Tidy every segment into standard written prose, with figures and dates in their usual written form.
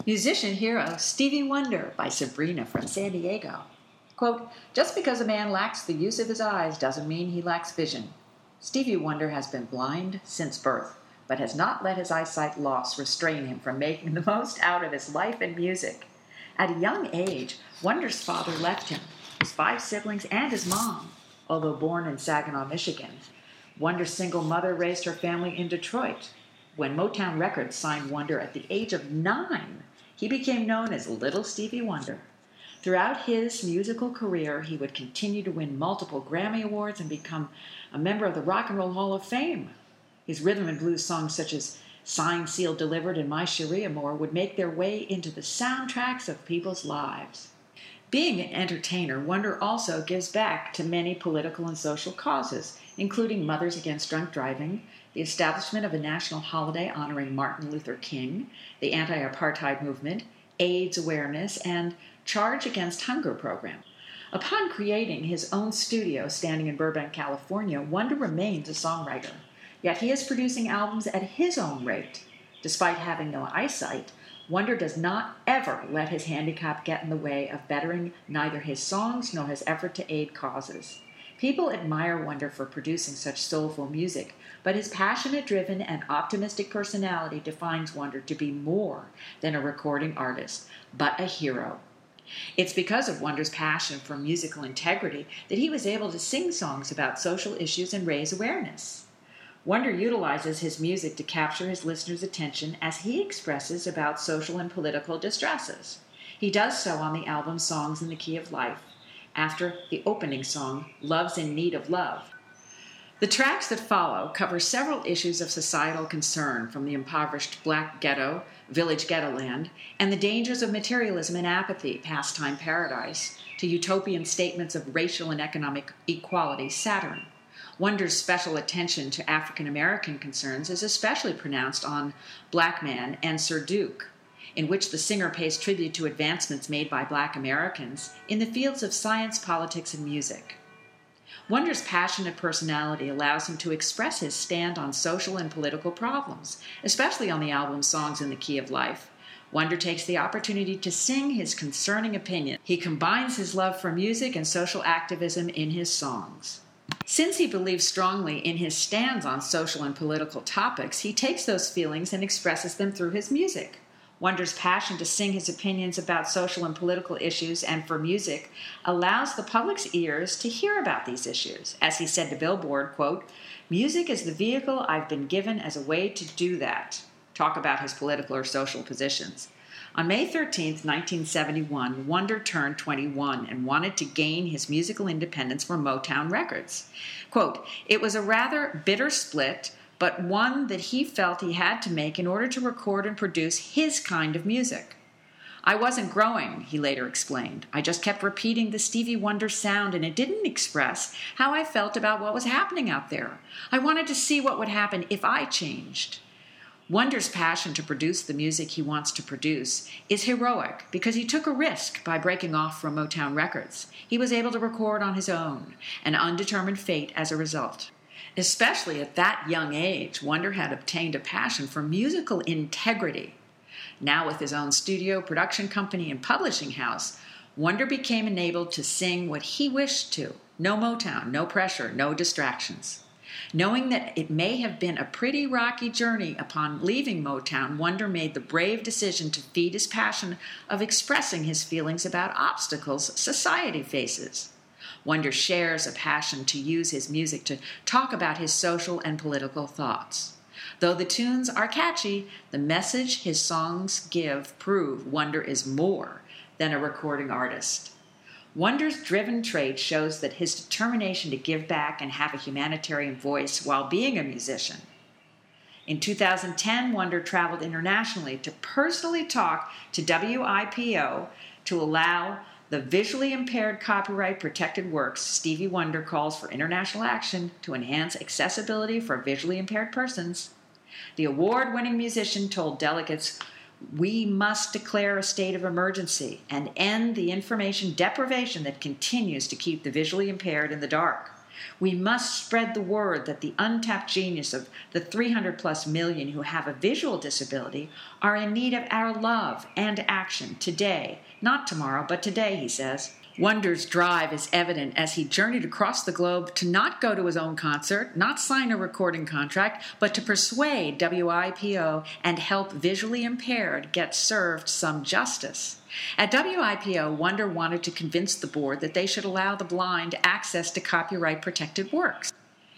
Musician hero Stevie Wonder by Sabrina from San Diego. Quote, just because a man lacks the use of his eyes doesn't mean he lacks vision. Stevie Wonder has been blind since birth, but has not let his eyesight loss restrain him from making the most out of his life and music. At a young age, Wonder's father left him, his 5 siblings, and his mom. Although born in Saginaw, Michigan, Wonder's single mother raised her family in Detroit. When Motown Records signed Wonder at the age of 9, he became known as Little Stevie Wonder. Throughout his musical career, he would continue to win multiple Grammy Awards and become a member of the Rock and Roll Hall of Fame. His rhythm and blues songs such as Signed, Sealed, Delivered, and My Cherie Amour would make their way into the soundtracks of people's lives. Being an entertainer, Wonder also gives back to many political and social causes, including Mothers Against Drunk Driving, the establishment of a national holiday honoring Martin Luther King, the anti-apartheid movement, AIDS awareness, and Charge Against Hunger program. Upon creating his own studio standing in Burbank, California, Wonder remains a songwriter. Yet he is producing albums at his own rate. Despite having no eyesight, Wonder does not ever let his handicap get in the way of bettering neither his songs nor his effort to aid causes. People admire Wonder for producing such soulful music, but his passionate-driven and optimistic personality defines Wonder to be more than a recording artist, but a hero. It's because of Wonder's passion for musical integrity that he was able to sing songs about social issues and raise awareness. Wonder utilizes his music to capture his listeners' attention as he expresses about social and political distresses. He does so on the album Songs in the Key of Life, after the opening song, Love's in Need of Love. The tracks that follow cover several issues of societal concern, from the impoverished black ghetto, Village Ghettoland, and the dangers of materialism and apathy, Pastime Paradise, to utopian statements of racial and economic equality, Saturn. Wonder's special attention to African American concerns is especially pronounced on Black Man and Sir Duke, in which the singer pays tribute to advancements made by Black Americans in the fields of science, politics, and music. Wonder's passionate personality allows him to express his stand on social and political problems, especially on the album Songs in the Key of Life. Wonder takes the opportunity to sing his concerning opinion. He combines his love for music and social activism in his songs. Since he believes strongly in his stands on social and political topics, he takes those feelings and expresses them through his music. Wonder's passion to sing his opinions about social and political issues and for music allows the public's ears to hear about these issues. As he said to Billboard, quote, music is the vehicle I've been given as a way to do that. Talk about his political or social positions. On May 13, 1971, Wonder turned 21 and wanted to gain his musical independence from Motown Records. Quote, it was a rather bitter split, but one that he felt he had to make in order to record and produce his kind of music. I wasn't growing, he later explained. I just kept repeating the Stevie Wonder sound, and it didn't express how I felt about what was happening out there. I wanted to see what would happen if I changed. Wonder's passion to produce the music he wants to produce is heroic because he took a risk by breaking off from Motown Records. He was able to record on his own, an undetermined fate as a result. Especially at that young age, Wonder had obtained a passion for musical integrity. Now with his own studio, production company, and publishing house, Wonder became enabled to sing what he wished to. No Motown, no pressure, no distractions. Knowing that it may have been a pretty rocky journey upon leaving Motown, Wonder made the brave decision to feed his passion of expressing his feelings about obstacles society faces. Wonder shares a passion to use his music to talk about his social and political thoughts. Though the tunes are catchy, the message his songs give prove Wonder is more than a recording artist. Wonder's driven trait shows that his determination to give back and have a humanitarian voice while being a musician. In 2010, Wonder traveled internationally to personally talk to WIPO to allow the visually impaired copyright-protected works. Stevie Wonder calls for international action to enhance accessibility for visually impaired persons. The award-winning musician told delegates, we must declare a state of emergency and end the information deprivation that continues to keep the visually impaired in the dark. We must spread the word that the untapped genius of the 300 plus million who have a visual disability are in need of our love and action today, not tomorrow, but today, he says. Wonder's drive is evident as he journeyed across the globe to not go to his own concert, not sign a recording contract, but to persuade WIPO and help visually impaired get served some justice. At WIPO, Wonder wanted to convince the board that they should allow the blind access to copyright-protected works.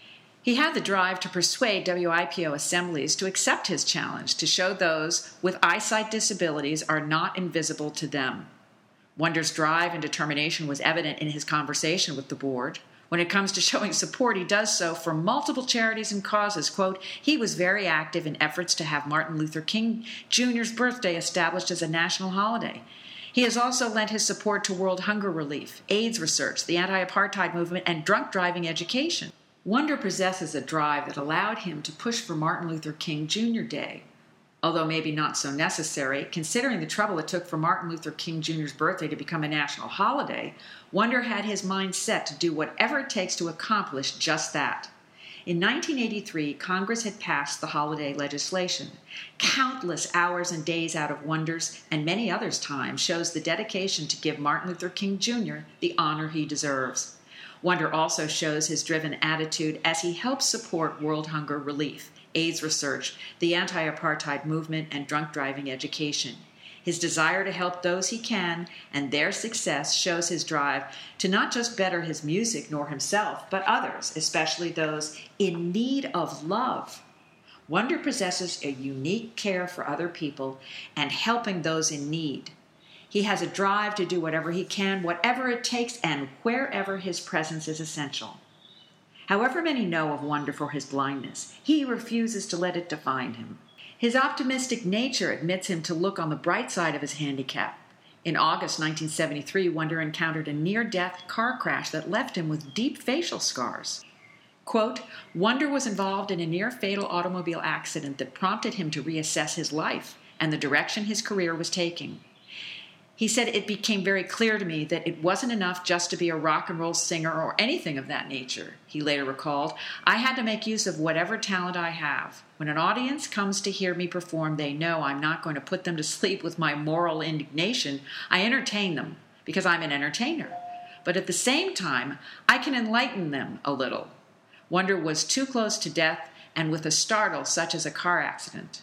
He had the drive to persuade WIPO assemblies to accept his challenge to show those with eyesight disabilities are not invisible to them. Wonder's drive and determination was evident in his conversation with the board. When it comes to showing support, he does so for multiple charities and causes. Quote, he was very active in efforts to have Martin Luther King Jr.'s birthday established as a national holiday. He has also lent his support to world hunger relief, AIDS research, the anti-apartheid movement, and drunk driving education. Wonder possesses a drive that allowed him to push for Martin Luther King Jr. Day, although maybe not so necessary, considering the trouble it took for Martin Luther King Jr.'s birthday to become a national holiday. Wonder had his mind set to do whatever it takes to accomplish just that. In 1983, Congress had passed the holiday legislation. Countless hours and days out of Wonder's and many others' time shows the dedication to give Martin Luther King Jr. the honor he deserves. Wonder also shows his driven attitude as he helps support world hunger relief, AIDS research, the anti-apartheid movement, and drunk driving education. His desire to help those he can and their success shows his drive to not just better his music nor himself, but others, especially those in need of love. Wonder possesses a unique care for other people and helping those in need. He has a drive to do whatever he can, whatever it takes, and wherever his presence is essential. However many know of Wonder for his blindness, he refuses to let it define him. His optimistic nature admits him to look on the bright side of his handicap. In August 1973, Wonder encountered a near-death car crash that left him with deep facial scars. Quote, Wonder was involved in a near-fatal automobile accident that prompted him to reassess his life and the direction his career was taking. He said, it became very clear to me that it wasn't enough just to be a rock and roll singer or anything of that nature. He later recalled, I had to make use of whatever talent I have. When an audience comes to hear me perform, they know I'm not going to put them to sleep with my moral indignation. I entertain them because I'm an entertainer. But at the same time, I can enlighten them a little. Wonder was too close to death and with a startle such as a car accident.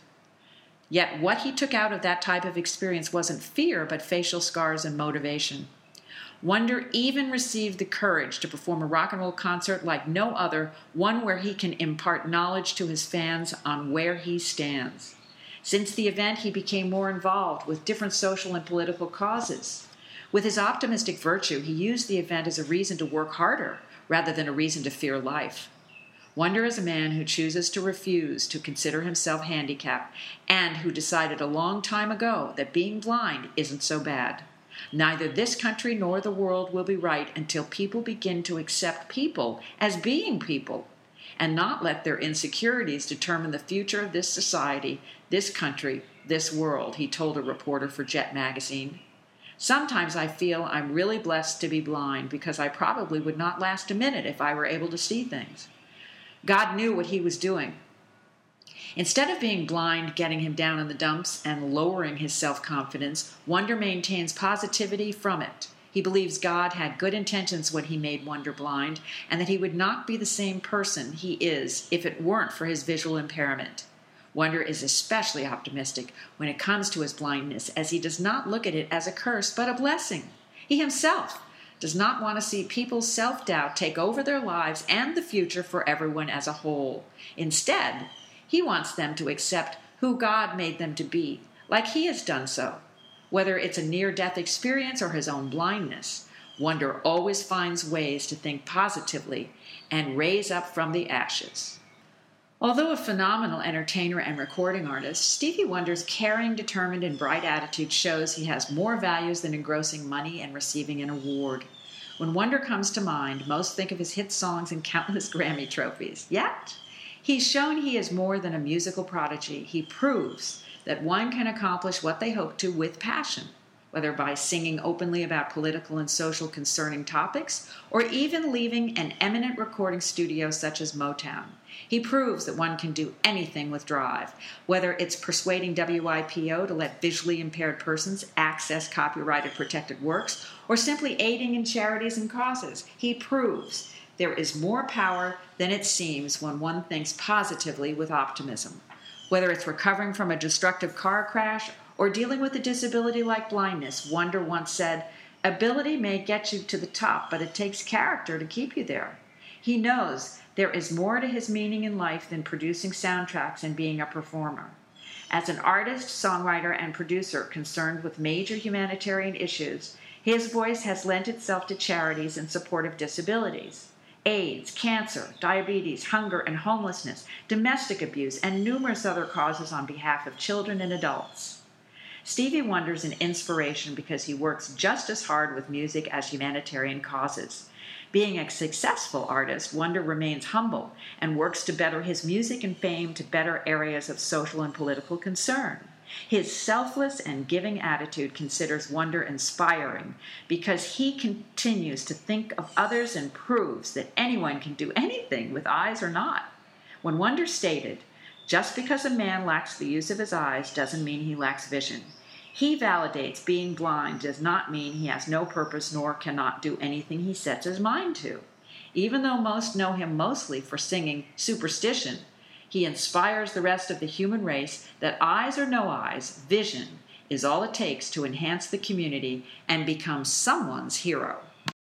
Yet what he took out of that type of experience wasn't fear, but facial scars and motivation. Wonder even received the courage to perform a rock and roll concert like no other, one where he can impart knowledge to his fans on where he stands. Since the event, he became more involved with different social and political causes. With his optimistic virtue, he used the event as a reason to work harder rather than a reason to fear life. Wonder is a man who chooses to refuse to consider himself handicapped and who decided a long time ago that being blind isn't so bad. Neither this country nor the world will be right until people begin to accept people as being people and not let their insecurities determine the future of this society, this country, this world, he told a reporter for Jet magazine. Sometimes I feel I'm really blessed to be blind because I probably would not last a minute if I were able to see things. God knew what he was doing. Instead of being blind, getting him down in the dumps, and lowering his self-confidence, Wonder maintains positivity from it. He believes God had good intentions when he made Wonder blind, and that he would not be the same person he is if it weren't for his visual impairment. Wonder is especially optimistic when it comes to his blindness, as he does not look at it as a curse, but a blessing. He himself does not want to see people's self-doubt take over their lives and the future for everyone as a whole. Instead, he wants them to accept who God made them to be, like he has done so. Whether it's a near-death experience or his own blindness, Wonder always finds ways to think positively and raise up from the ashes. Although a phenomenal entertainer and recording artist, Stevie Wonder's caring, determined, and bright attitude shows he has more values than engrossing money and receiving an award. When Wonder comes to mind, most think of his hit songs and countless Grammy trophies. Yet, he's shown he is more than a musical prodigy. He proves that one can accomplish what they hope to with passion. whether by singing openly about political and social concerning topics, or even leaving an eminent recording studio such as Motown. He proves that one can do anything with drive, whether it's persuading WIPO to let visually impaired persons access copyrighted protected works, or simply aiding in charities and causes. He proves there is more power than it seems when one thinks positively with optimism. Whether it's recovering from a destructive car crash or dealing with a disability like blindness, Wonder once said, "Ability may get you to the top, but it takes character to keep you there." He knows there is more to his meaning in life than producing soundtracks and being a performer. As an artist, songwriter, and producer concerned with major humanitarian issues, his voice has lent itself to charities in support of disabilities. AIDS, cancer, diabetes, hunger and homelessness, domestic abuse, and numerous other causes on behalf of children and adults. Stevie Wonder's an inspiration because he works just as hard with music as humanitarian causes. Being a successful artist, Wonder remains humble and works to better his music and fame to better areas of social and political concern. His selfless and giving attitude considers Wonder inspiring because he continues to think of others and proves that anyone can do anything with eyes or not. When Wonder stated, "Just because a man lacks the use of his eyes doesn't mean he lacks vision," he validates being blind does not mean he has no purpose nor cannot do anything he sets his mind to. Even though most know him mostly for singing Superstition, he inspires the rest of the human race that eyes or no eyes, vision is all it takes to enhance the community and become someone's hero.